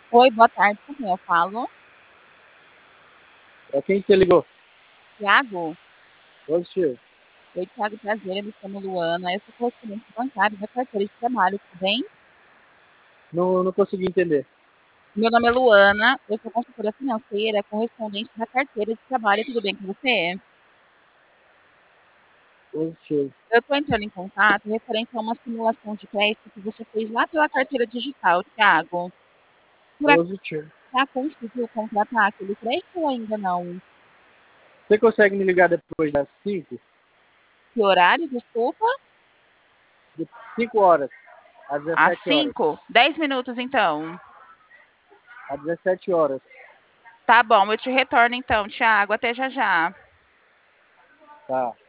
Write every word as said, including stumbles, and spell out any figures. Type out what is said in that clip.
Oi, boa tarde, com quem eu falo? É quem que ligou? Tiago? Oi, tio. Oi, Tiago, prazer, eu me chamo Luana, eu sou correspondente bancária da carteira de trabalho, tudo bem? Não, não consegui entender. Meu nome é Luana, eu sou consultora financeira, correspondente da carteira de trabalho, tudo bem com você? Oi, tio. Eu estou entrando em contato referente a uma simulação de crédito que você fez lá pela carteira digital, Tiago. Por acaso Oi, tio. já conseguiu contratar aquele crédito ou ainda não? Você consegue me ligar depois das cinco? Que horário, desculpa? De cinco horas, às Às dezessete horas. cinco? Dez minutos, então. Às dezessete horas. Tá bom, eu te retorno então, Tiago, até já já. Tá.